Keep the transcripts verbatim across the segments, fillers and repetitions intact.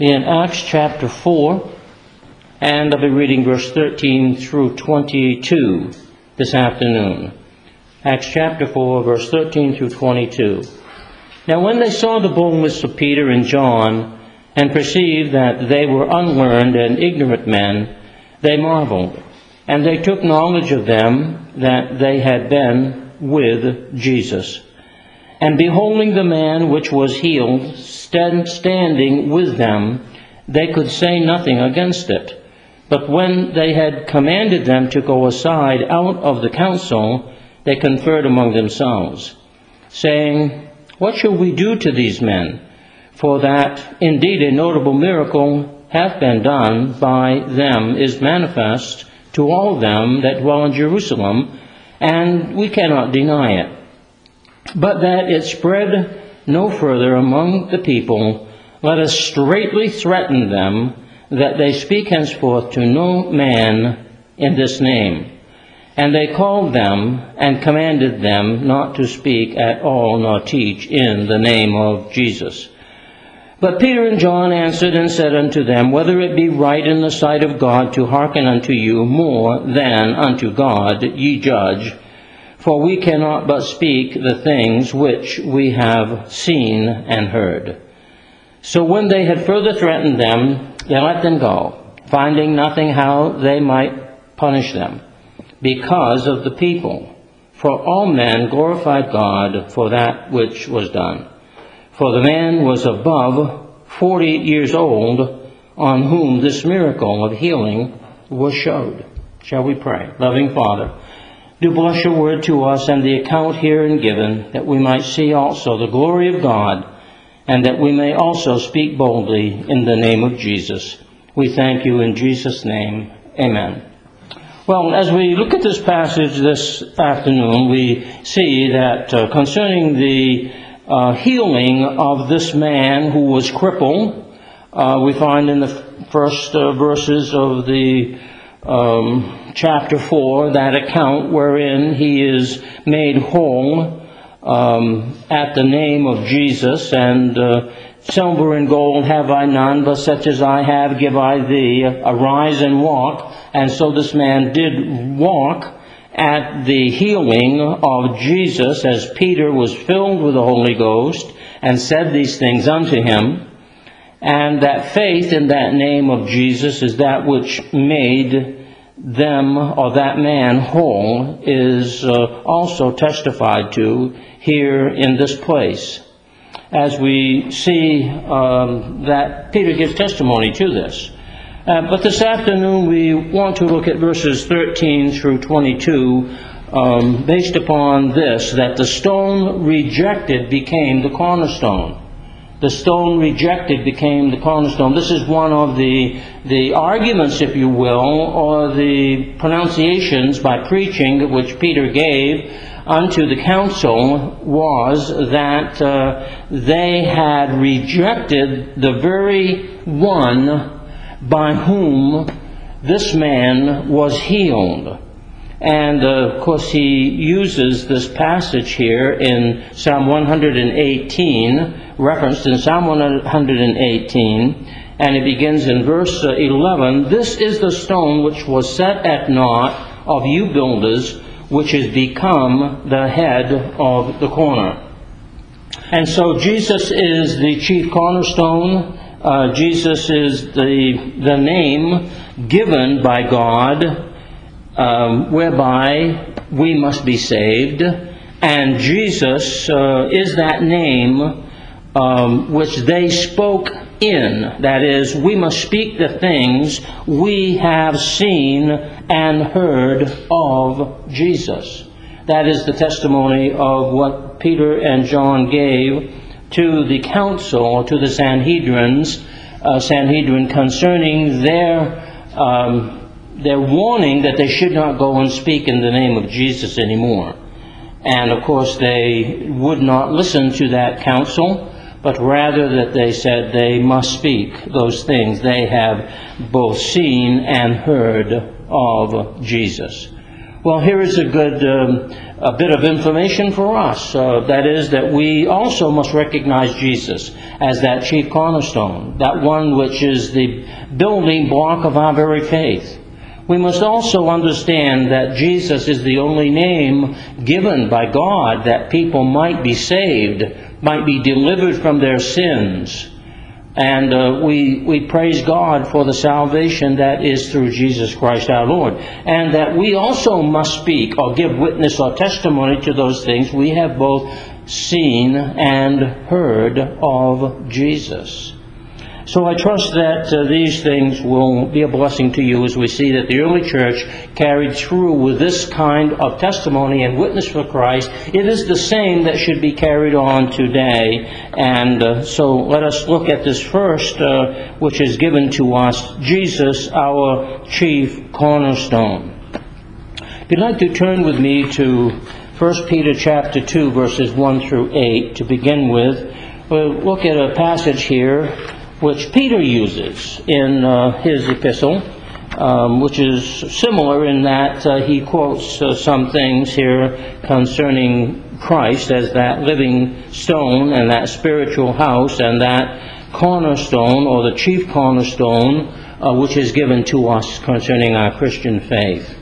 in Acts chapter four, and I'll be reading verse thirteen through twenty-two this afternoon. Acts chapter four, verse thirteen through twenty-two. Now when they saw the boldness of Peter and John, and perceived that they were unlearned and ignorant men, they marveled, and they took knowledge of them that they had been with Jesus. And beholding the man which was healed, stand, standing with them, they could say nothing against it. But when they had commanded them to go aside out of the council, they conferred among themselves, saying, What shall we do to these men? For that indeed a notable miracle hath been done by them is manifest to all them that dwell in Jerusalem, and we cannot deny it. But that it spread no further among the people, let us straitly threaten them that they speak henceforth to no man in this name. And they called them and commanded them not to speak at all nor teach in the name of Jesus. But Peter and John answered and said unto them, Whether it be right in the sight of God to hearken unto you more than unto God, ye judge. For we cannot but speak the things which we have seen and heard. So when they had further threatened them, they let them go, finding nothing how they might punish them, because of the people. For all men glorified God for that which was done. For the man was above forty years old, on whom this miracle of healing was showed. Shall we pray? Loving Father, do bless your word to us and the account herein given, that we might see also the glory of God, and that we may also speak boldly in the name of Jesus. We thank you in Jesus' name. Amen. Well, as we look at this passage this afternoon, we see that uh, concerning the uh, healing of this man who was crippled, uh, we find in the first uh, verses of the um, chapter four that account wherein he is made whole um, at the name of Jesus, and uh, silver and gold have I none, but such as I have give I thee. Arise and walk. And so this man did walk at the healing of Jesus, as Peter was filled with the Holy Ghost and said these things unto him. And that faith in that name of Jesus is that which made them, or that man, whole, is uh, also testified to here in this place, as we see um, that Peter gives testimony to this. Uh, but this afternoon we want to look at verses thirteen through twenty-two, um, based upon this, that the stone rejected became the cornerstone. The stone rejected became the cornerstone. This is one of the, the arguments, if you will, or the pronunciations by preaching which Peter gave unto the council, was that uh, they had rejected the very one by whom this man was healed. And uh, of course he uses this passage here in Psalm one hundred eighteen, referenced in Psalm one hundred eighteen, and it begins in verse eleven, This is the stone which was set at naught of you builders, which is become the head of the corner. And so Jesus is the chief cornerstone. Uh, Jesus is the, the name given by God, um, whereby we must be saved. And Jesus uh, is that name um, which they spoke in. That is, we must speak the things we have seen and heard of Jesus. That is the testimony of what Peter and John gave to the council, or to the Sanhedrins, uh, Sanhedrin, concerning their um, their warning that they should not go and speak in the name of Jesus anymore. And of course they would not listen to that counsel, but rather that they said they must speak those things they have both seen and heard of Jesus. Well, here is a good um, a bit of information for us. Uh, that is that we also must recognize Jesus as that chief cornerstone, that one which is the building block of our very faith. We must also understand that Jesus is the only name given by God that people might be saved, might be delivered from their sins. And uh, we we praise God for the salvation that is through Jesus Christ our Lord. And that we also must speak or give witness or testimony to those things we have both seen and heard of Jesus. So I trust that uh, these things will be a blessing to you as we see that the early church carried through with this kind of testimony and witness for Christ. It is the same that should be carried on today. And uh, so let us look at this first, uh, which is given to us, Jesus, our chief cornerstone. If you'd like to turn with me to First Peter chapter two, verses one through eight to begin with, we'll look at a passage here which Peter uses in uh, his epistle, um, which is similar in that uh, he quotes uh, some things here concerning Christ as that living stone and that spiritual house and that cornerstone or the chief cornerstone uh, which is given to us concerning our Christian faith.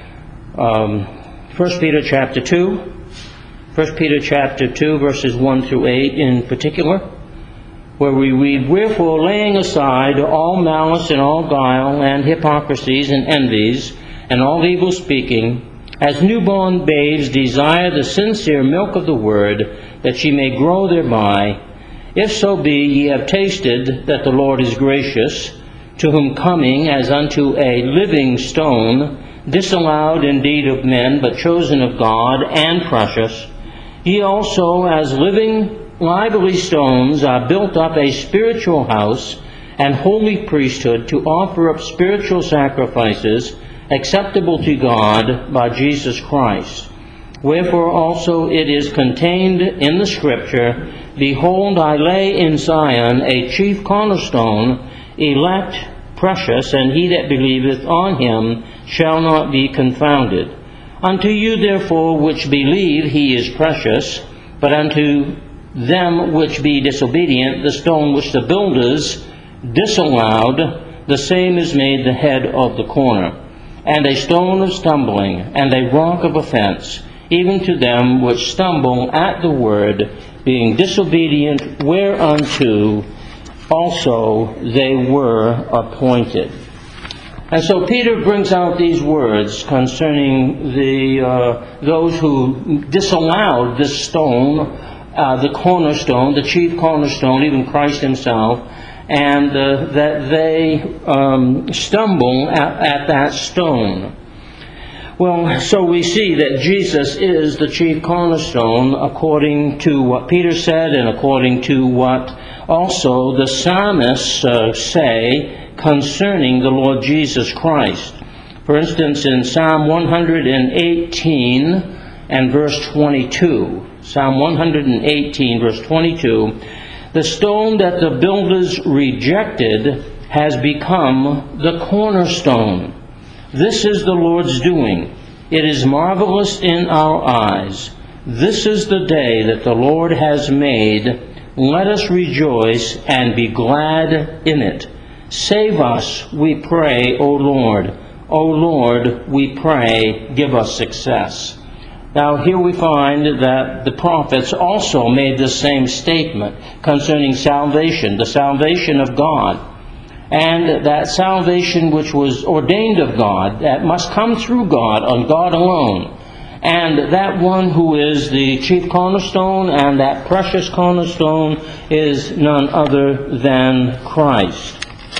Um, First Peter chapter two, First Peter chapter two, verses one through eight in particular, where we read, "Wherefore, laying aside all malice and all guile and hypocrisies and envies and all evil speaking, as newborn babes desire the sincere milk of the word, that ye may grow thereby, if so be ye have tasted that the Lord is gracious, to whom coming as unto a living stone, disallowed indeed of men, but chosen of God and precious, ye also as living lively stones are built up a spiritual house and holy priesthood to offer up spiritual sacrifices acceptable to God by Jesus Christ. Wherefore also it is contained in the Scripture, Behold, I lay in Zion a chief cornerstone, elect, precious, and he that believeth on him shall not be confounded. Unto you therefore which believe he is precious, but unto them which be disobedient, the stone which the builders disallowed, the same is made the head of the corner, and a stone of stumbling, and a rock of offense, even to them which stumble at the word, being disobedient, whereunto also they were appointed." And so Peter brings out these words concerning the uh, those who disallowed this stone, Uh, the cornerstone, the chief cornerstone, even Christ himself, and uh, that they um, stumble at, at that stone. Well, so we see that Jesus is the chief cornerstone according to what Peter said and according to what also the psalmists uh, say concerning the Lord Jesus Christ. For instance, in Psalm one hundred eighteen and verse twenty-two, Psalm one hundred eighteen, verse twenty-two, "The stone that the builders rejected has become the cornerstone. This is the Lord's doing. It is marvelous in our eyes. This is the day that the Lord has made. Let us rejoice and be glad in it. Save us, we pray, O Lord. O Lord, we pray, give us success." Now here we find that the prophets also made the same statement concerning salvation, the salvation of God, and that salvation which was ordained of God, that must come through God, on God alone, and that one who is the chief cornerstone and that precious cornerstone is none other than Christ.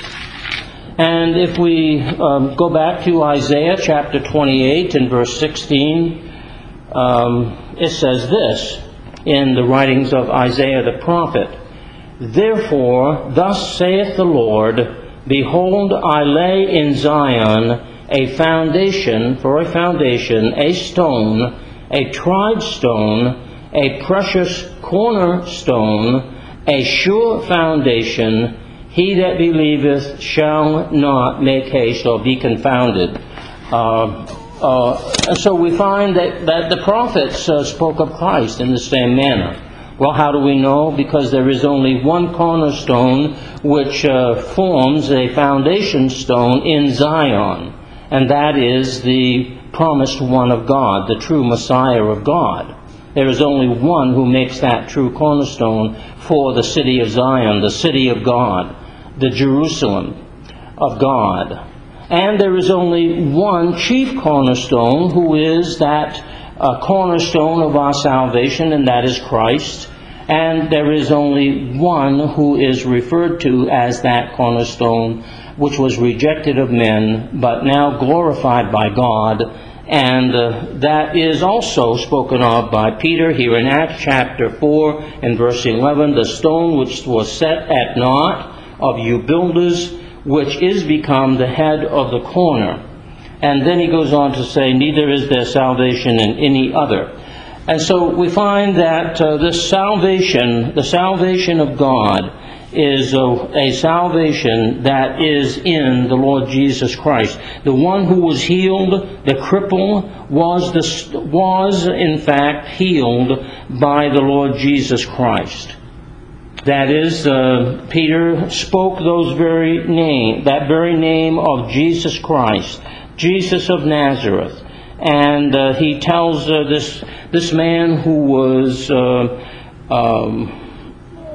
And if we um, go back to Isaiah chapter twenty-eight and verse sixteen, Um, it says this in the writings of Isaiah the prophet, "Therefore, thus saith the Lord, Behold, I lay in Zion a foundation, for a foundation, a stone, a tried stone, a precious cornerstone, a sure foundation. He that believeth shall not make haste or be confounded." Uh, uh, and so we find that, that the prophets uh, spoke of Christ in the same manner. Well, how do we know? Because there is only one cornerstone which uh, forms a foundation stone in Zion, and that is the promised one of God, the true Messiah of God. There is only one who makes that true cornerstone for the city of Zion, the city of God, the Jerusalem of God. And there is only one chief cornerstone who is that uh, cornerstone of our salvation, and that is Christ. And there is only one who is referred to as that cornerstone, which was rejected of men, but now glorified by God. And uh, that is also spoken of by Peter here in Acts chapter four and verse eleven, the stone which was set at naught of you builders, which is become the head of the corner. And then he goes on to say, neither is there salvation in any other. And so we find that uh, this salvation, the salvation of God, is a, a salvation that is in the Lord Jesus Christ. The one who was healed, the cripple, was, the, was in fact healed by the Lord Jesus Christ. That is, uh, Peter spoke those very name, that very name of Jesus Christ, Jesus of Nazareth. And uh, he tells uh, this this man who was uh, um,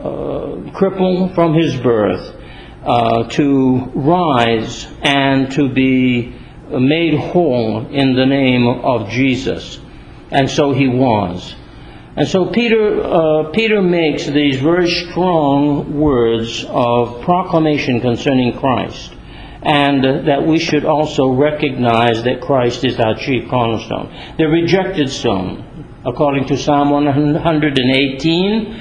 uh, crippled from his birth uh, to rise and to be made whole in the name of Jesus. And so he was. And so Peter uh, Peter makes these very strong words of proclamation concerning Christ. And uh, that we should also recognize that Christ is our chief cornerstone. The rejected stone, according to Psalm one hundred eighteen,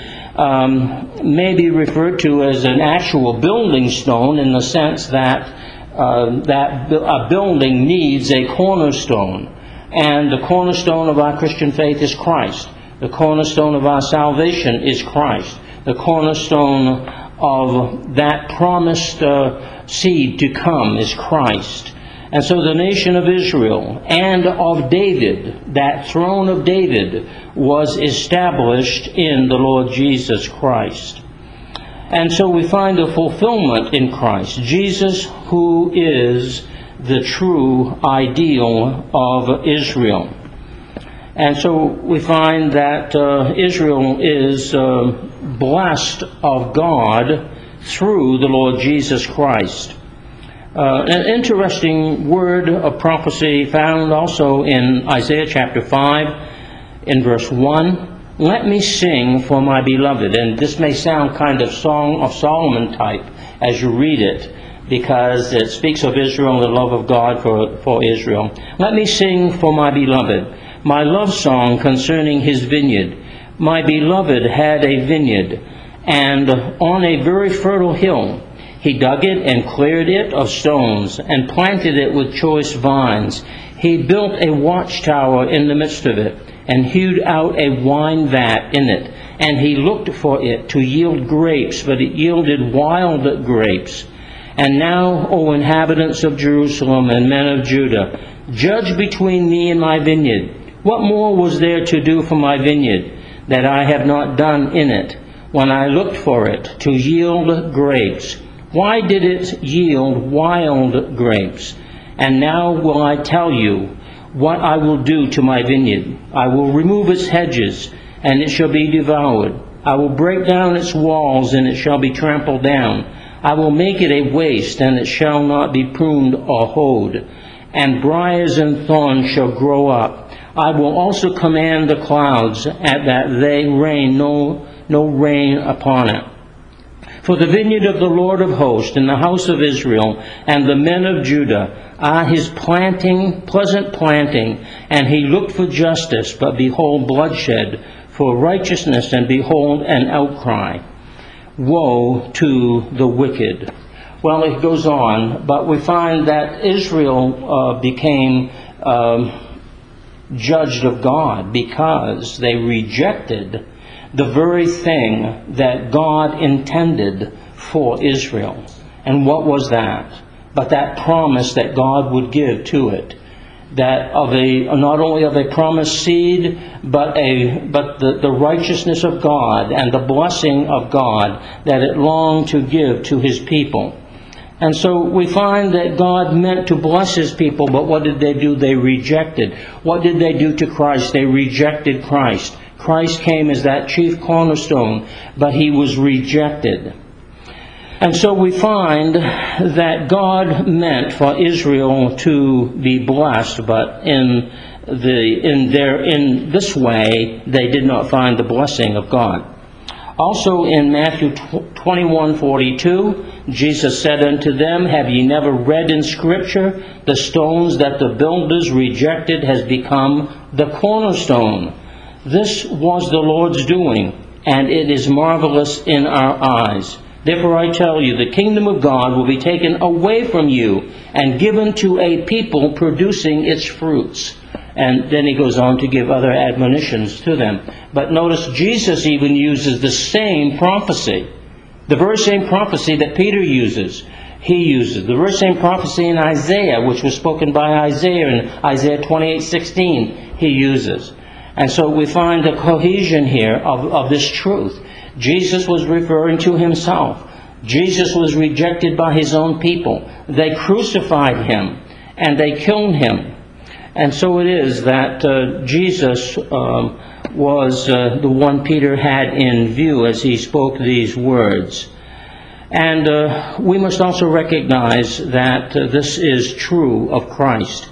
um, may be referred to as an actual building stone in the sense that uh, that a building needs a cornerstone. And the cornerstone of our Christian faith is Christ. The cornerstone of our salvation is Christ. The cornerstone of that promised uh, seed to come is Christ. And so the nation of Israel and of David, that throne of David, was established in the Lord Jesus Christ. And so we find a fulfillment in Christ, Jesus, who is the true ideal of Israel. And so we find that uh, Israel is uh, blessed of God through the Lord Jesus Christ. Uh, an interesting word of prophecy found also in Isaiah chapter five, in verse one. Let me sing for my beloved. And this may sound kind of Song of Solomon type as you read it, because it speaks of Israel and the love of God for, for Israel. Let me sing for my beloved my love song concerning his vineyard. My beloved had a vineyard, and on a very fertile hill he dug it and cleared it of stones, and planted it with choice vines. He built a watchtower in the midst of it, and hewed out a wine vat in it. And he looked for it to yield grapes, but it yielded wild grapes. And now, O inhabitants of Jerusalem and men of Judah, judge between me and my vineyard. What more was there to do for my vineyard that I have not done in it, when I looked for it to yield grapes? Why did it yield wild grapes? And now will I tell you what I will do to my vineyard. I will remove its hedges, and it shall be devoured. I will break down its walls, and it shall be trampled down. I will make it a waste, and it shall not be pruned or hoed. And briars and thorns shall grow up. I will also command the clouds, at that they rain no, no rain upon it. For the vineyard of the Lord of hosts, and the house of Israel, and the men of Judah, are his planting, pleasant planting. And he looked for justice, but behold bloodshed, for righteousness, and behold an outcry. Woe to the wicked. Well, it goes on, but we find that Israel uh, became um, judged of God because they rejected the very thing that God intended for Israel. And what was that? But that promise that God would give to it. that of a not only of a promised seed, but a but the, the righteousness of God and the blessing of God that it longed to give to his people. And so we find that God meant to bless his people, but what did they do? They rejected. What did they do to Christ? They rejected Christ. Christ came as that chief cornerstone, but he was rejected. And so we find that God meant for Israel to be blessed, but in the in their in this way they did not find the blessing of God. Also in Matthew twenty-one forty-two, Jesus said unto them, Have ye never read in Scripture, the stones that the builders rejected has become the cornerstone? This was the Lord's doing, and it is marvelous in our eyes. Therefore I tell you, the kingdom of God will be taken away from you and given to a people producing its fruits. And then he goes on to give other admonitions to them. But notice Jesus even uses the same prophecy. The very same prophecy that Peter uses, he uses. The very same prophecy in Isaiah, which was spoken by Isaiah in Isaiah twenty-eight sixteen, he uses. And so we find the cohesion here of, of this truth. Jesus was referring to himself. Jesus was rejected by his own people. They crucified him and they killed him. And so it is that uh, Jesus um, was uh, the one Peter had in view as he spoke these words. And uh, we must also recognize that uh, this is true of Christ.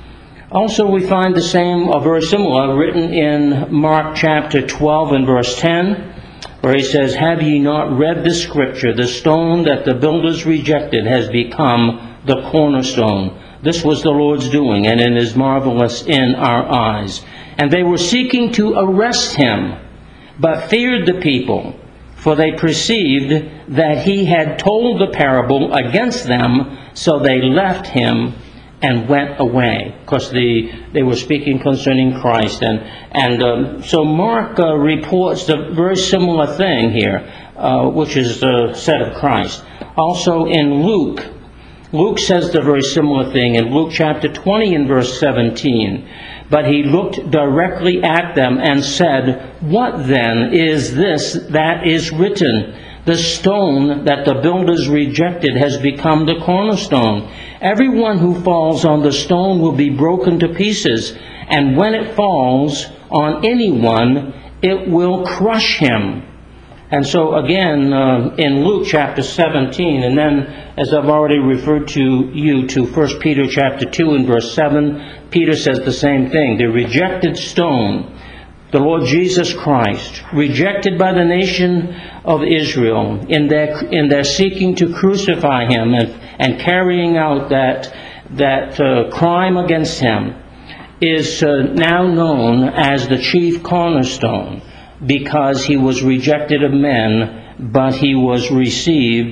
Also we find the same, or very similar, written in Mark chapter twelve and verse ten, where he says, Have ye not read the Scripture, the stone that the builders rejected has become the cornerstone. This was the Lord's doing, and it is marvelous in our eyes. And they were seeking to arrest him, but feared the people, for they perceived that he had told the parable against them, so they left him and went away. Of course, the, they were speaking concerning Christ. And, and um, so Mark uh, reports a very similar thing here, uh, which is uh, said of Christ. Also in Luke, Luke says the very similar thing in Luke chapter twenty and verse seventeen. But he looked directly at them and said, What then is this that is written? The stone that the builders rejected has become the cornerstone. Everyone who falls on the stone will be broken to pieces, and when it falls on anyone, it will crush him. And so again, uh, in Luke chapter seventeen, and then as I've already referred to you to First Peter chapter two and verse seven, Peter says the same thing. The rejected stone, the Lord Jesus Christ, rejected by the nation of Israel in their in their seeking to crucify him and, and carrying out that that uh, crime against him, is uh, now known as the chief cornerstone, because he was rejected of men, but he was received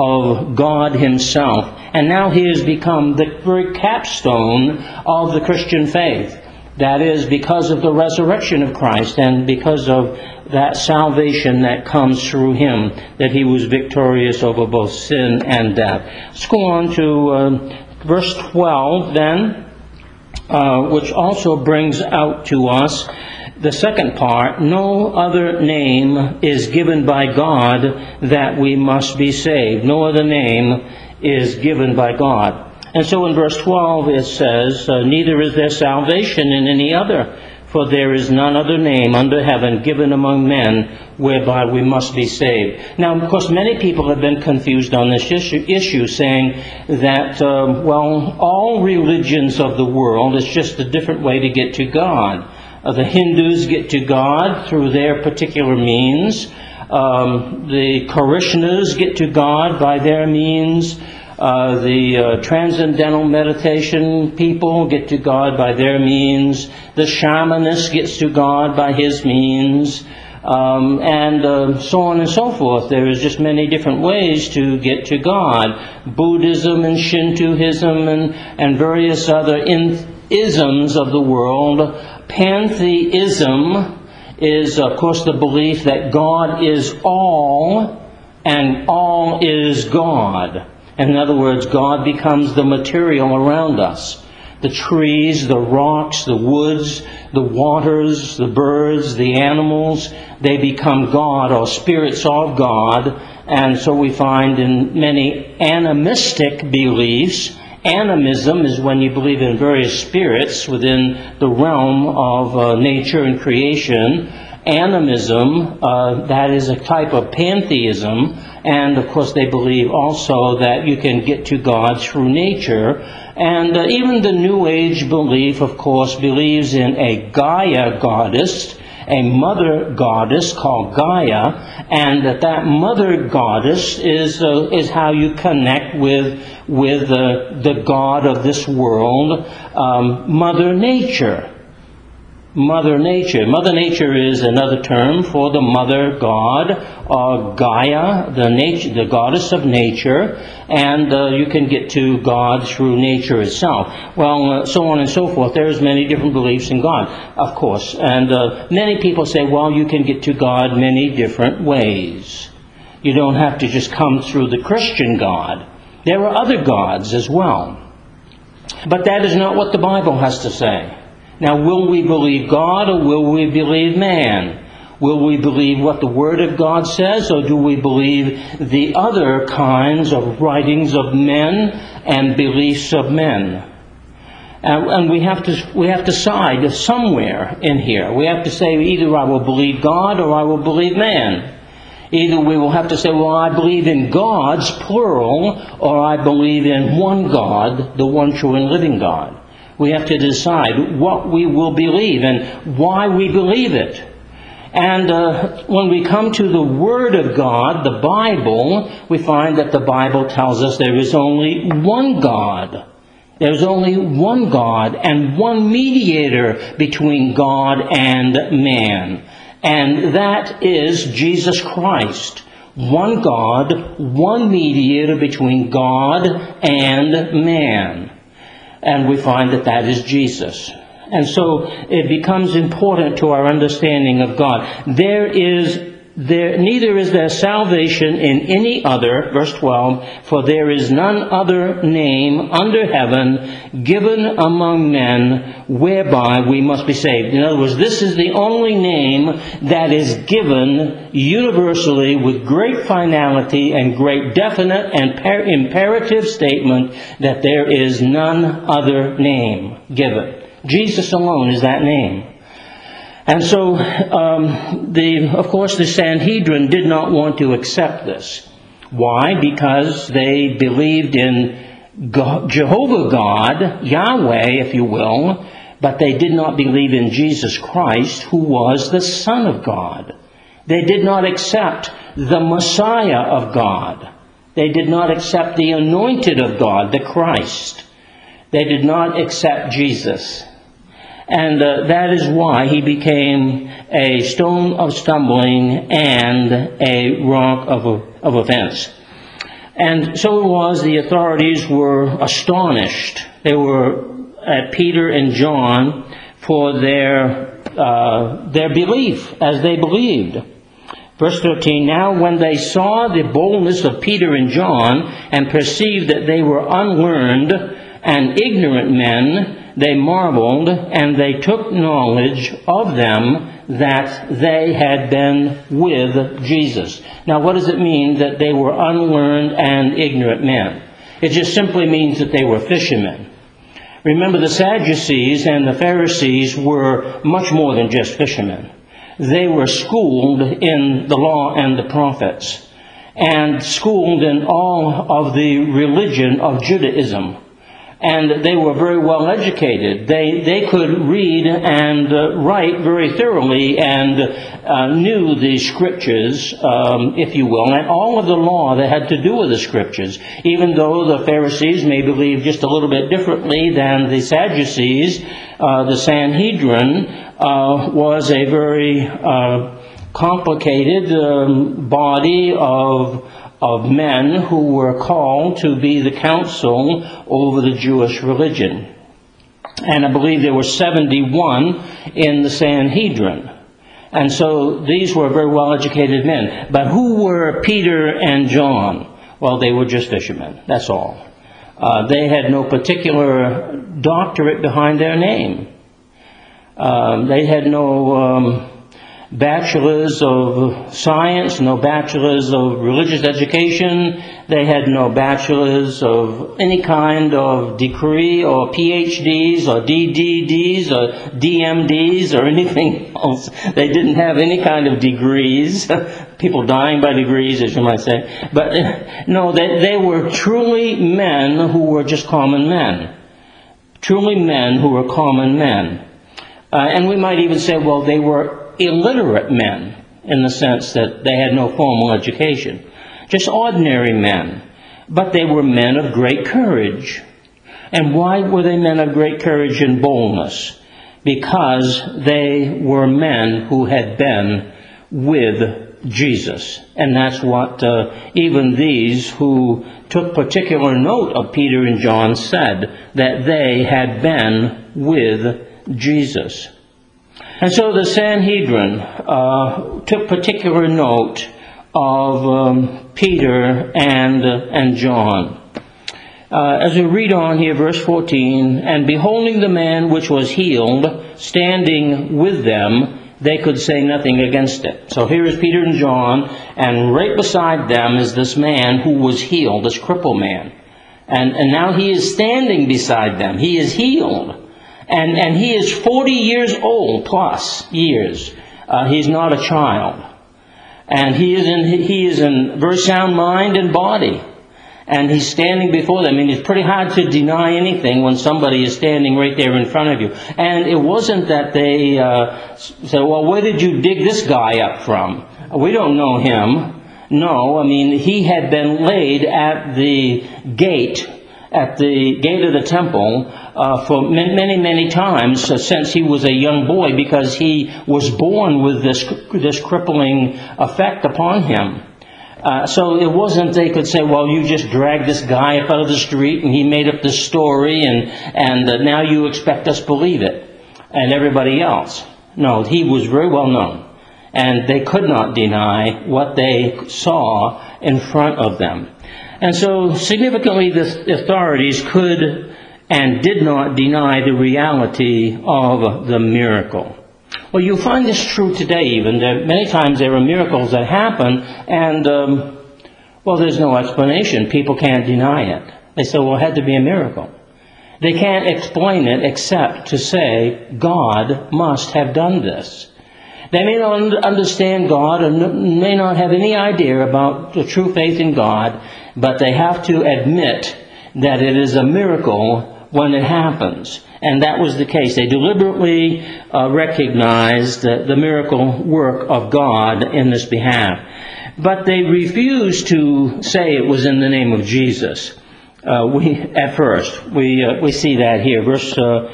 of God himself. And now he has become the very capstone of the Christian faith. That is, because of the resurrection of Christ and because of that salvation that comes through him, that he was victorious over both sin and death. Let's go on to uh, verse twelve then, uh, which also brings out to us the second part. No other name is given by God that we must be saved. No other name is given by God. And so in verse twelve it says, uh, Neither is there salvation in any other, for there is none other name under heaven given among men whereby we must be saved. Now, of course, many people have been confused on this issue, issue saying that, uh, well, all religions of the world is just a different way to get to God. Uh, the Hindus get to God through their particular means. Um, the Krishnas get to God by their means. Uh, the uh, Transcendental Meditation people get to God by their means. The shamanist gets to God by his means. Um, and uh, so on and so forth. There is just many different ways to get to God. Buddhism and Shintoism and, and various other in- isms of the world. Pantheism is, of course, the belief that God is all and all is God. In other words, God becomes the material around us. The trees, the rocks, the woods, the waters, the birds, the animals, they become God or spirits of God. And so we find in many animistic beliefs, animism is when you believe in various spirits within the realm of uh, nature and creation. Animism, uh, that is a type of pantheism, and of course they believe also that you can get to God through nature. And uh, even the New Age belief, of course, believes in a Gaia goddess, a mother goddess called Gaia, and that that mother goddess is uh, is how you connect with with uh, the God of this world, um, Mother Nature. Mother Nature. Mother Nature is another term for the Mother God, or Gaia, the nature, the goddess of nature, and uh, you can get to God through nature itself. Well, uh, so on and so forth. There's many different beliefs in God, of course, and uh, many people say, well, you can get to God many different ways. You don't have to just come through the Christian God. There are other gods as well. But that is not what the Bible has to say. Now, will we believe God or will we believe man? Will we believe what the Word of God says, or do we believe the other kinds of writings of men and beliefs of men? And, and we have to we have to side somewhere in here. We have to say either I will believe God or I will believe man. Either we will have to say, well, I believe in gods, plural, or I believe in one God, the one true and living God. We have to decide what we will believe and why we believe it. And uh, when we come to the Word of God, the Bible, we find that the Bible tells us there is only one God. There's only one God and one mediator between God and man. And that is Jesus Christ. One God, one mediator between God and man. And we find that that is Jesus. And so it becomes important to our understanding of God. There is there neither is there salvation in any other, verse twelve, for there is none other name under heaven given among men whereby we must be saved. In other words, this is the only name that is given universally with great finality and great definite and par- imperative statement that there is none other name given. Jesus alone is that name. And so, um, the, of course, the Sanhedrin did not want to accept this. Why? Because they believed in God, Jehovah God, Yahweh, if you will, but they did not believe in Jesus Christ, who was the Son of God. They did not accept the Messiah of God. They did not accept the anointed of God, the Christ. They did not accept Jesus. And uh, that is why he became a stone of stumbling and a rock of, of offense. And so it was, the authorities were astonished. They were at Peter and John for their uh, their belief, as they believed. Verse thirteen, now when they saw the boldness of Peter and John and perceived that they were unlearned and ignorant men, they marveled, and they took knowledge of them that they had been with Jesus. Now, what does it mean that they were unlearned and ignorant men? It just simply means that they were fishermen. Remember, the Sadducees and the Pharisees were much more than just fishermen. They were schooled in the law and the prophets, and schooled in all of the religion of Judaism. And they were very well educated. They they could read and uh, write very thoroughly and uh, knew the scriptures, um, if you will, and all of the law that had to do with the scriptures. Even though the Pharisees may believe just a little bit differently than the Sadducees, uh, the Sanhedrin uh, was a very uh, complicated um, body of of men who were called to be the council over the Jewish religion. And I believe there were seventy-one in the Sanhedrin. And so these were very well-educated men. But who were Peter and John? Well, they were just fishermen. That's all. Uh, they had no particular doctorate behind their name. Um, they had no um, bachelors of science, no bachelors of religious education. They had no bachelors of any kind of degree or P H Ds or D D Ds or D M Ds or anything else. They didn't have any kind of degrees. People dying by degrees, as you might say. But uh, no, they, they were truly men who were just common men. Truly men who were common men. Uh, and we might even say, well, they were illiterate men in the sense that they had no formal education. Just ordinary men. But they were men of great courage. And why were they men of great courage and boldness? Because they were men who had been with Jesus. And that's what uh, even these who took particular note of Peter and John said, that they had been with Jesus. And so the Sanhedrin uh, took particular note of um, Peter and, uh, and John. Uh, as we read on here, verse fourteen, and beholding the man which was healed, standing with them, they could say nothing against it. So here is Peter and John, and right beside them is this man who was healed, this crippled man. And, and now he is standing beside them. He is healed. And, and he is forty years old plus years. Uh, he's not a child. And he is in, he is in very sound mind and body. And he's standing before them. I mean, it's pretty hard to deny anything when somebody is standing right there in front of you. And it wasn't that they uh, said, well, where did you dig this guy up from? We don't know him. No, I mean, he had been laid at the gate, at the gate of the temple, uh, for many, many, many times uh, since he was a young boy, because he was born with this, this crippling effect upon him. Uh, so it wasn't they could say, well, you just dragged this guy up out of the street and he made up this story and, and uh, now you expect us to believe it. And everybody else. No, he was very well known. And they could not deny what they saw in front of them. And so significantly the authorities could and did not deny the reality of the miracle. Well, you find this true today even. That many times there are miracles that happen and, um, well, there's no explanation. People can't deny it. They say, well, it had to be a miracle. They can't explain it except to say, God must have done this. They may not understand God and may not have any idea about the true faith in God, but they have to admit that it is a miracle when it happens. And that was the case. They deliberately uh, recognized uh, the miracle work of God in this behalf. But they refused to say it was in the name of Jesus. Uh, we at first. We uh, we see that here. Verse uh,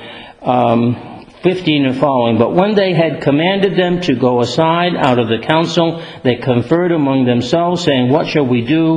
um, fifteen and following. But when they had commanded them to go aside out of the council, they conferred among themselves, saying, what shall we do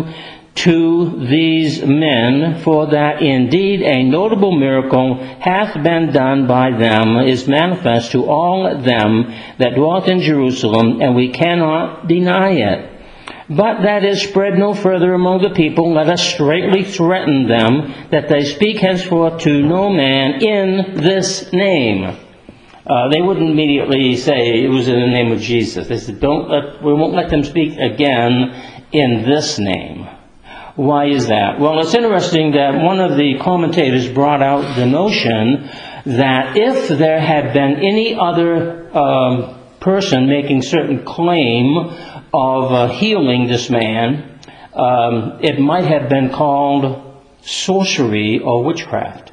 to these men, for that indeed a notable miracle hath been done by them, is manifest to all them that dwelt in Jerusalem, and we cannot deny it. But that is spread no further among the people, let us straitly threaten them, that they speak henceforth to no man in this name. Uh, they wouldn't immediately say it was in the name of Jesus. They said, don't let, we won't let them speak again in this name. Why is that? Well, it's interesting that one of the commentators brought out the notion that if there had been any other um, person making certain claim of uh, healing this man, um, it might have been called sorcery or witchcraft.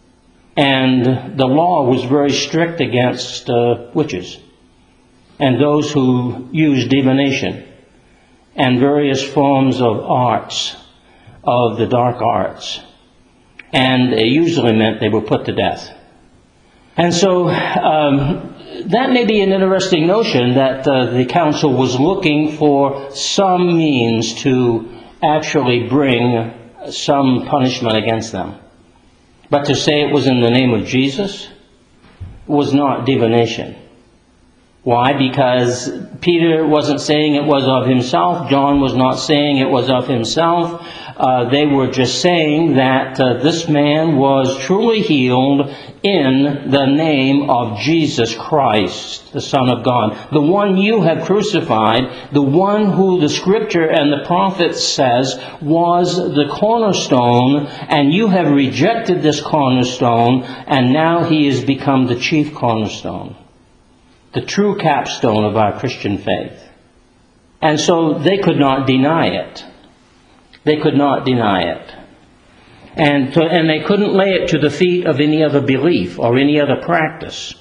And the law was very strict against uh, witches and those who used divination and various forms of arts, of the dark arts. And it usually meant they were put to death. And so um, that may be an interesting notion, that uh, the council was looking for some means to actually bring some punishment against them. But to say it was in the name of Jesus was not divination. Why? Because Peter wasn't saying it was of himself. John was not saying it was of himself. Uh, they were just saying that uh, this man was truly healed in the name of Jesus Christ, the Son of God, the one you have crucified, the one who the Scripture and the prophet says was the cornerstone, and you have rejected this cornerstone, and now he has become the chief cornerstone, the true capstone of our Christian faith. And so they could not deny it. They could not deny it. And, to, and they couldn't lay it to the feet of any other belief or any other practice.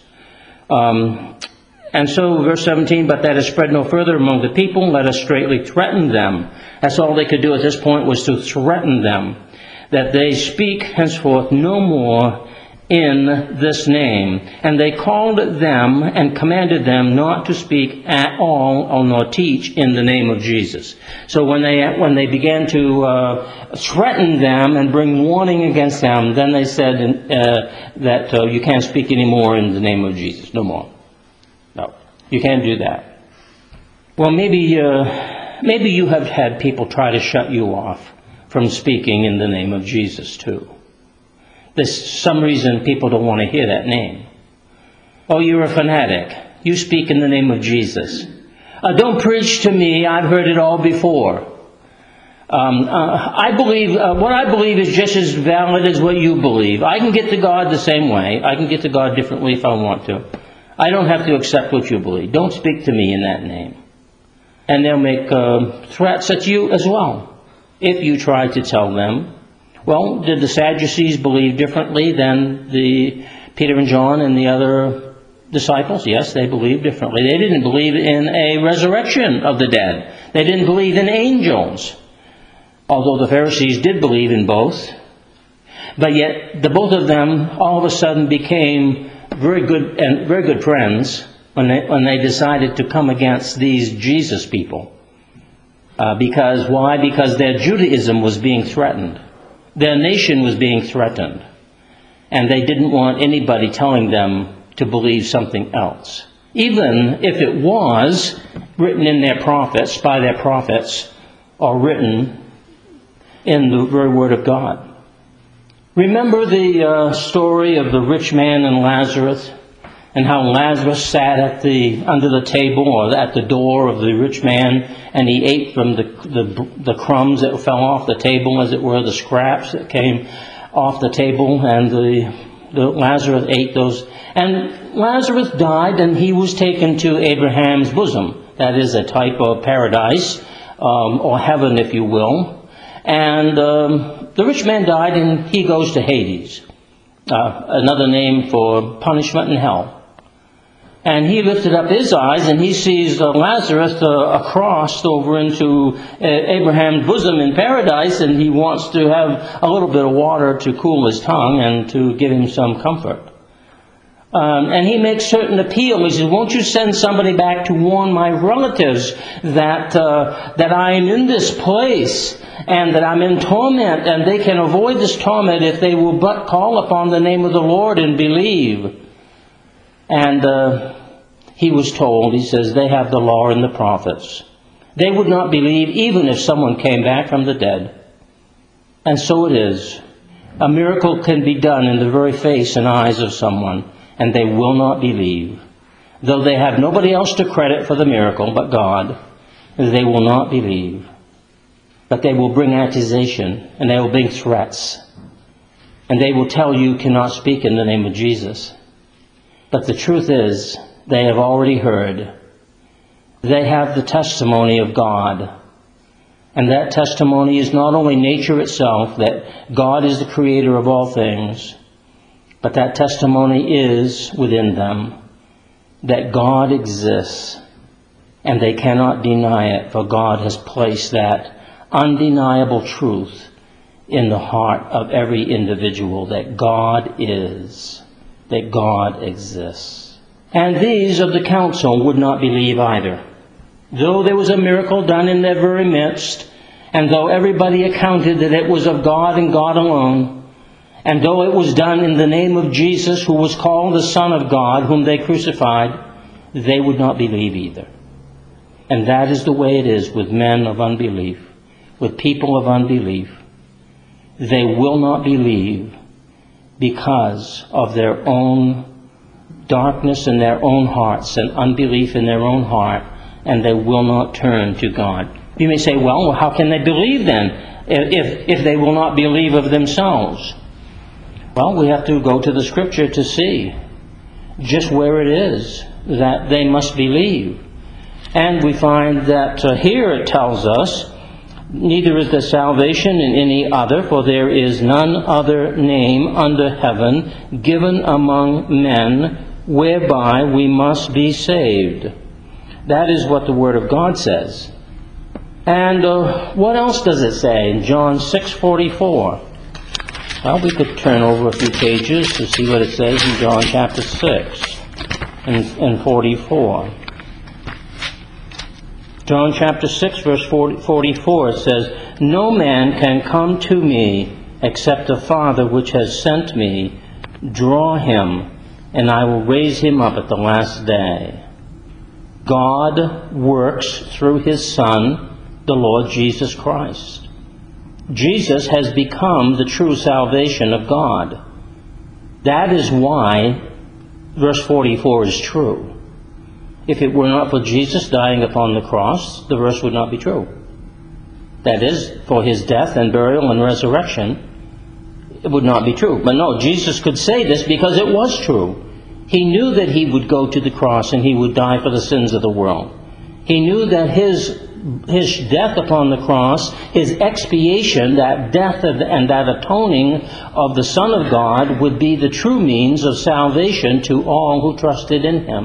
Um, and so, verse seventeen, but that is spread no further among the people, let us straightly threaten them. That's all they could do at this point, was to threaten them, that they speak henceforth no more in this name. And they called them and commanded them not to speak at all or nor teach in the name of Jesus. So when they when they began to uh, threaten them and bring warning against them, then they said uh, that uh, you can't speak anymore in the name of Jesus. No more. No, you can't do that. Well, maybe uh, maybe you have had people try to shut you off from speaking in the name of Jesus too. There's some reason people don't want to hear that name. Oh, you're a fanatic. You speak in the name of Jesus. Uh, don't preach to me. I've heard it all before. Um, uh, I believe, uh, what I believe is just as valid as what you believe. I can get to God the same way. I can get to God differently if I want to. I don't have to accept what you believe. Don't speak to me in that name. And they'll make uh, threats at you as well, if you try to tell them. Well, did the Sadducees believe differently than the Peter and John and the other disciples? Yes, they believed differently. They didn't believe in a resurrection of the dead. They didn't believe in angels, although the Pharisees did believe in both. But yet, the both of them all of a sudden became very good and very good friends when they when they decided to come against these Jesus people. Uh, because why? Because their Judaism was being threatened. Their nation was being threatened, and they didn't want anybody telling them to believe something else, even if it was written in their prophets, by their prophets, or written in the very Word of God. Remember the uh, story of the rich man and Lazarus, and how Lazarus sat at the under the table or at the door of the rich man, and he ate from the, the the crumbs that fell off the table, as it were, the scraps that came off the table, and the, the Lazarus ate those. And Lazarus died, and he was taken to Abraham's bosom. That is a type of paradise, um, or heaven, if you will. And um, the rich man died, and he goes to Hades, uh, another name for punishment in hell. And he lifted up his eyes, and he sees uh, Lazarus uh, across over into uh, Abraham's bosom in paradise, and he wants to have a little bit of water to cool his tongue and to give him some comfort. Um, and he makes certain appeal. He says, won't you send somebody back to warn my relatives that uh, that I am in this place and that I'm in torment, and they can avoid this torment if they will but call upon the name of the Lord and believe. And uh, he was told, he says, they have the law and the prophets. They would not believe even if someone came back from the dead. And so it is. A miracle can be done in the very face and eyes of someone, and they will not believe. Though they have nobody else to credit for the miracle but God, they will not believe. But they will bring accusation, and they will bring threats. And they will tell you cannot speak in the name of Jesus. But the truth is, they have already heard. They have the testimony of God. And that testimony is not only nature itself, that God is the creator of all things, but that testimony is within them, that God exists, and they cannot deny it, for God has placed that undeniable truth in the heart of every individual, that God is, that God exists. And these of the council would not believe either. Though there was a miracle done in their very midst, and though everybody accounted that it was of God and God alone, and though it was done in the name of Jesus, who was called the Son of God, whom they crucified, they would not believe either. And that is the way it is with men of unbelief, with people of unbelief. they will not believe because of their own darkness in their own hearts and unbelief in their own heart, and they will not turn to God. You may say, well, how can they believe then if, if they will not believe of themselves? Well, we have to go to the Scripture to see just where it is that they must believe. And we find that uh, here it tells us, neither is there salvation in any other, for there is none other name under heaven given among men whereby we must be saved. That is what the Word of God says. And uh, what else does it say in John six forty-four? Well, we could turn over a few pages to see what it says in John chapter six and, and forty-four. John chapter six, verse forty-four, it says, "No man can come to me except the Father which has sent me draw him, and I will raise him up at the last day." God works through His Son, the Lord Jesus Christ. Jesus has become the true salvation of God. That is why verse forty-four is true. If it were not for Jesus dying upon the cross, the verse would not be true. That is, for His death and burial and resurrection, it would not be true. But no, Jesus could say this because it was true. He knew that He would go to the cross and He would die for the sins of the world. He knew that His His death upon the cross, His expiation, that death of, and that atoning of the Son of God would be the true means of salvation to all who trusted in Him.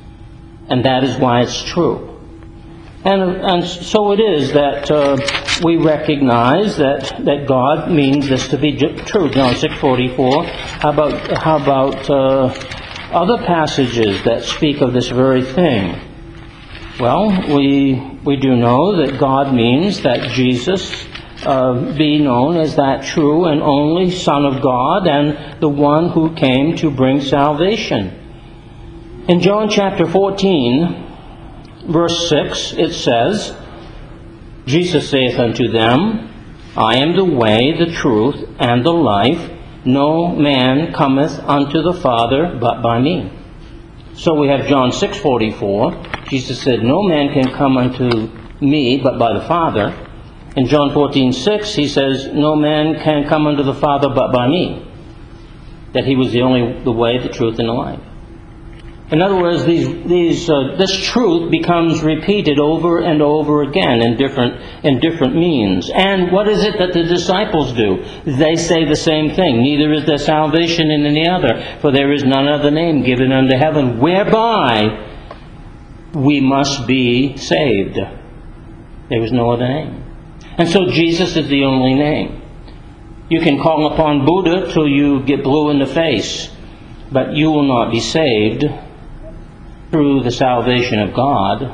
And that is why it's true. And, and so it is that uh, we recognize that, that God means this to be true. John six forty-four. How about, how about uh, other passages that speak of this very thing? Well, we we do know that God means that Jesus uh, be known as that true and only Son of God and the one who came to bring salvation. In John chapter fourteen, verse six, it says, "Jesus saith unto them, I am the way, the truth, and the life. No man cometh unto the Father but by me." So we have John six forty-four. Jesus said, "No man can come unto me but by the Father." In John fourteen six, He says, "No man can come unto the Father but by me." That He was the only the way, the truth, and the life. In other words, these, these, uh, this truth becomes repeated over and over again in different, in different means. And what is it that the disciples do? They say the same thing. "Neither is there salvation in any other, for there is none other name given under heaven whereby we must be saved." There is no other name. And so Jesus is the only name. You can call upon Buddha till you get blue in the face, but you will not be saved through the salvation of God.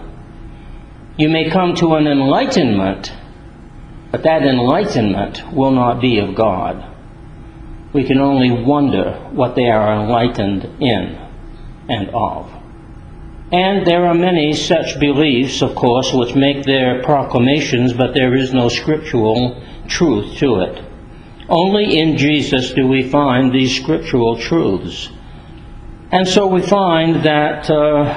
You may come to an enlightenment, but that enlightenment will not be of God. We can only wonder what they are enlightened in and of. And there are many such beliefs, of course, which make their proclamations, but there is no scriptural truth to it. Only in Jesus do we find these scriptural truths. And so we find that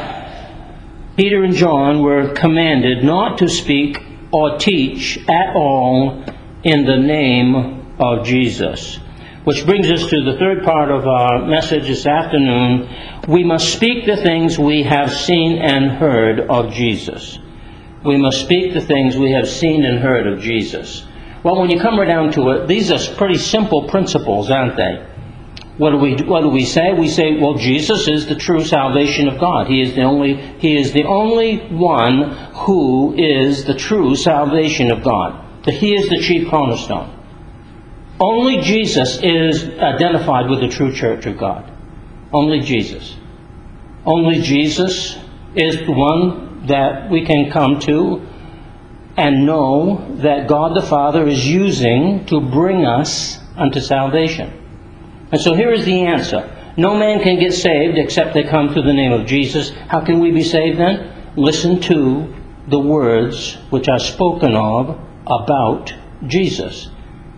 uh, Peter and John were commanded not to speak or teach at all in the name of Jesus. Which brings us to the third part of our message this afternoon. We must speak the things we have seen and heard of Jesus. We must speak the things we have seen and heard of Jesus. Well, when you come right down to it, these are pretty simple principles, aren't they? What do we what do we say? We say, well, Jesus is the true salvation of God. He is the only He is the only one who is the true salvation of God. That He is the chief cornerstone. Only Jesus is identified with the true church of God. Only Jesus. Only Jesus is the one that we can come to and know that God the Father is using to bring us unto salvation. And so here is the answer. No man can get saved except they come through the name of Jesus. How can we be saved then? Listen to the words which are spoken of about Jesus.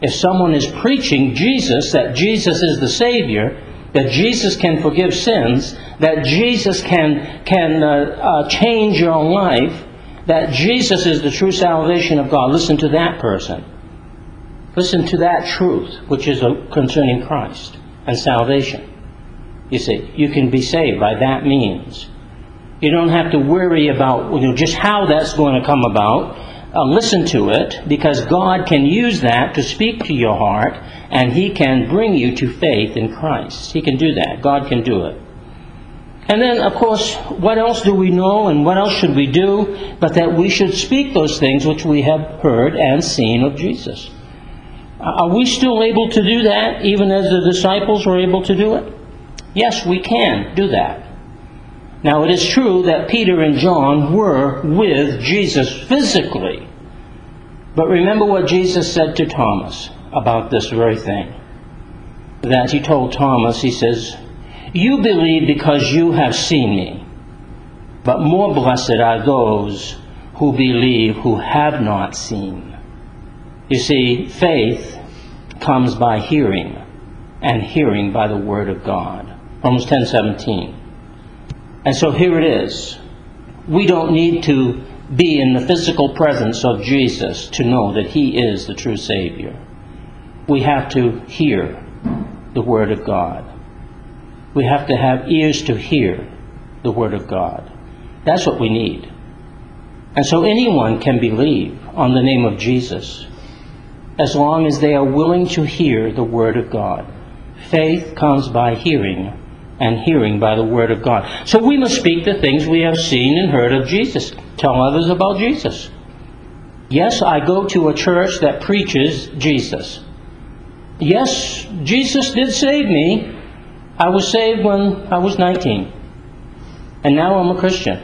If someone is preaching Jesus, that Jesus is the Savior, that Jesus can forgive sins, that Jesus can, can uh, uh, change your life, that Jesus is the true salvation of God, listen to that person. Listen to that truth, which is concerning Christ and salvation. You see, you can be saved by that means. You don't have to worry about, you know, just how that's going to come about. Uh, listen to it, because God can use that to speak to your heart, and He can bring you to faith in Christ. He can do that. God can do it. And then, of course, what else do we know, and what else should we do, but that we should speak those things which we have heard and seen of Jesus. Are we still able to do that, even as the disciples were able to do it? Yes, we can do that. Now, it is true that Peter and John were with Jesus physically. But remember what Jesus said to Thomas about this very thing. That He told Thomas, He says, "You believe because you have seen me, but more blessed are those who believe who have not seen." You see, faith comes by hearing, and hearing by the Word of God. Romans ten seventeen. And so here it is. We don't need to be in the physical presence of Jesus to know that He is the true Savior. We have to hear the Word of God. We have to have ears to hear the Word of God. That's what we need. And so anyone can believe on the name of Jesus, as long as they are willing to hear the Word of God. Faith comes by hearing, and hearing by the Word of God. So we must speak the things we have seen and heard of Jesus. Tell others about Jesus. Yes, I go to a church that preaches Jesus. Yes, Jesus did save me. I was saved when I was nineteen. And now I'm a Christian.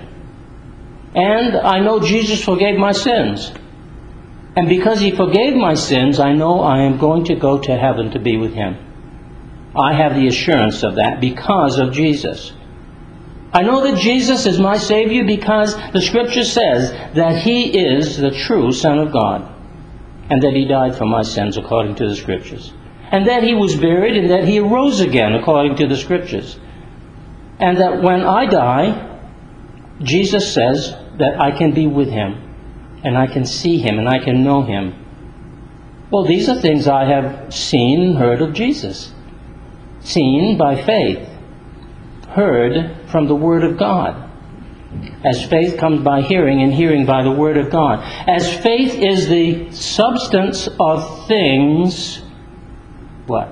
And I know Jesus forgave my sins. And because He forgave my sins, I know I am going to go to heaven to be with Him. I have the assurance of that because of Jesus. I know that Jesus is my Savior because the Scripture says that He is the true Son of God, and that He died for my sins according to the Scriptures, and that He was buried, and that He arose again according to the Scriptures, and that when I die, Jesus says that I can be with Him, and I can see Him, and I can know Him. Well, these are things I have seen and heard of Jesus. Seen by faith, heard from the Word of God. As faith comes by hearing, and hearing by the Word of God. As faith is the substance of things, what?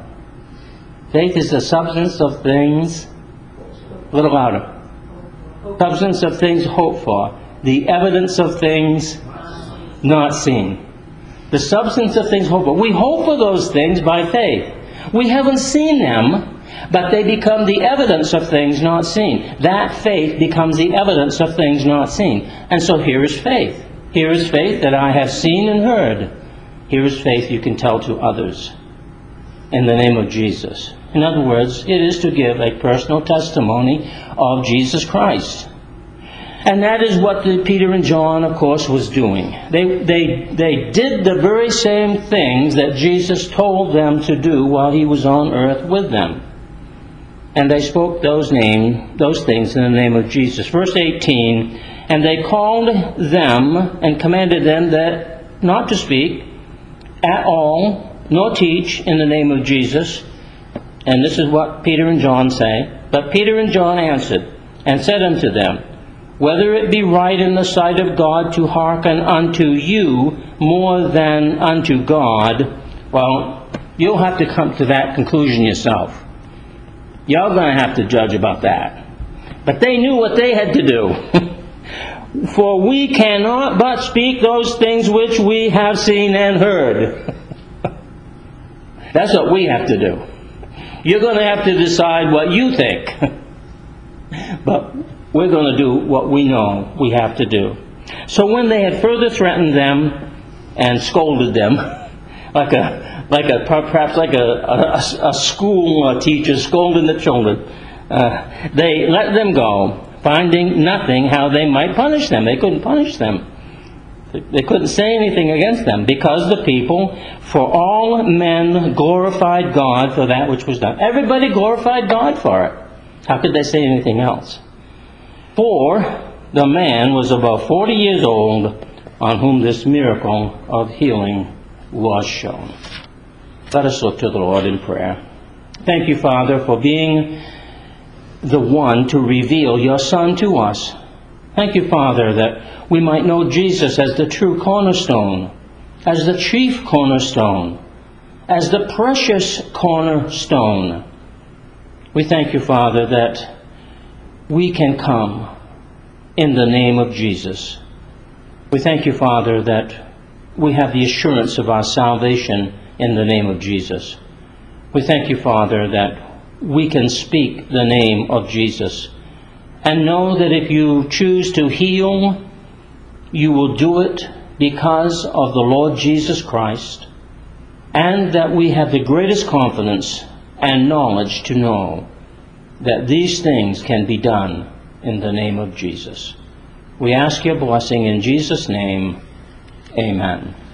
Faith is the substance of things, a little louder. Substance of things hoped for. The evidence of things not seen. The substance of things hoped for. We hope for those things by faith. We haven't seen them, but they become the evidence of things not seen. That faith becomes the evidence of things not seen. And so here is faith. Here is faith that I have seen and heard. Here is faith you can tell to others in the name of Jesus. In other words, it is to give a personal testimony of Jesus Christ. And that is what the Peter and John, of course, was doing. They, they, they did the very same things that Jesus told them to do while He was on earth with them. And they spoke those name, those things in the name of Jesus. Verse eighteen, and they called them and commanded them that not to speak at all, nor teach in the name of Jesus. And this is what Peter and John say. But Peter and John answered and said unto them, whether it be right in the sight of God to hearken unto you more than unto God. Well, you'll have to come to that conclusion yourself. You're going to have to judge about that. But they knew what they had to do. For we cannot but speak those things which we have seen and heard. That's what we have to do. You're going to have to decide what you think. But we're going to do what we know we have to do. So when they had further threatened them and scolded them, like a, like a perhaps like a, a, a school teacher scolding the children, uh, they let them go, finding nothing how they might punish them. They couldn't punish them. They couldn't say anything against them because the people, for all men glorified God for that which was done. Everybody glorified God for it. How could they say anything else? For the man was about forty years old on whom this miracle of healing was shown. Let us look to the Lord in prayer. Thank you, Father, for being the one to reveal your Son to us. Thank you, Father, that we might know Jesus as the true cornerstone, as the chief cornerstone, as the precious cornerstone. We thank you, Father, that we can come in the name of Jesus. We thank you, Father, that we have the assurance of our salvation in the name of Jesus. We thank you, Father, that we can speak the name of Jesus and know that if you choose to heal, you will do it because of the Lord Jesus Christ, and that we have the greatest confidence and knowledge to know that these things can be done in the name of Jesus. We ask your blessing in Jesus' name. Amen.